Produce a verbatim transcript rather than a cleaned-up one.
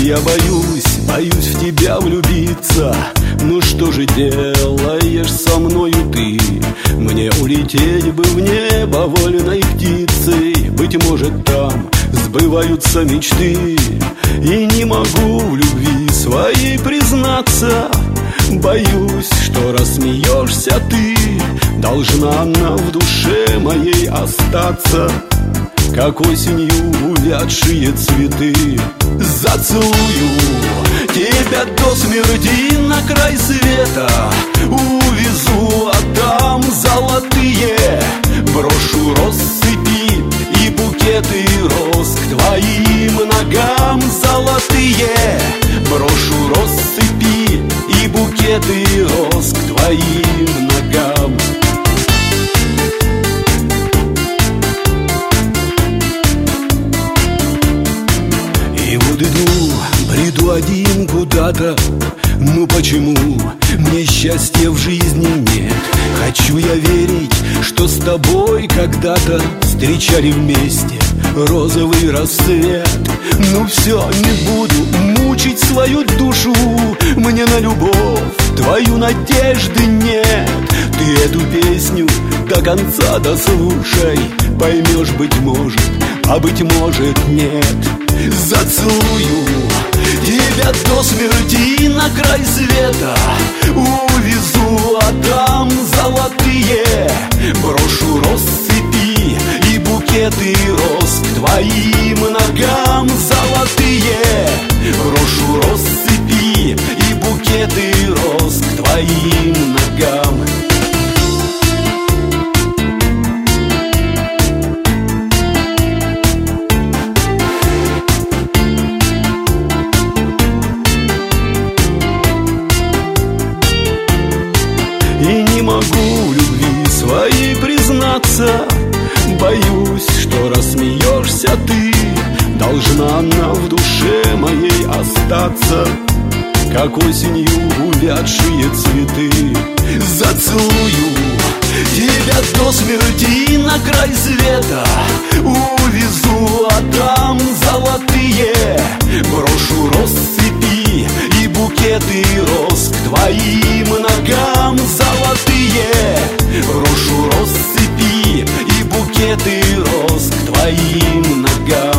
Я боюсь, боюсь в тебя влюбиться. Ну что же делаешь со мною ты? Мне улететь бы в небо вольной птицей. Быть может, там сбываются мечты. И не могу в любви своей признаться. Боюсь, что рассмеешься ты, должна она в душе моей остаться, как осенью увядшие цветы. Зацелую тебя до смерти на край света, увезу, а там золотые брошу россыпи и букеты роз к твоим ногам. Золотые брошу россыпи и букеты роз к твоим ногам. И вот иду, бреду один куда-то. Ну почему мне счастья в жизни нет? Хочу я верить, что с тобой когда-то встречали вместе розовый рассвет. Ну все, не буду мучить свою душу, мне на любовь твою надежды нет. Ты эту песню до конца дослушай, поймешь, быть может, а быть может нет. Зацелую тебя до смерти на край света, увезу, а там золотые брошу россыпи и букеты роз к твоим ногам. Золотые брошу россыпи и букеты роз к твоим ногам. И не могу в любви своей признаться. Боюсь, что рассмеешься ты, должна она в душе моей остаться, как осенью увядшие цветы. Зацелую тебя до смерти на край света, увезу, а там золотые брошу россыпи и букеты роз к твоим ногам. Золотые брошу россыпи и букеты роз к твоим ногам.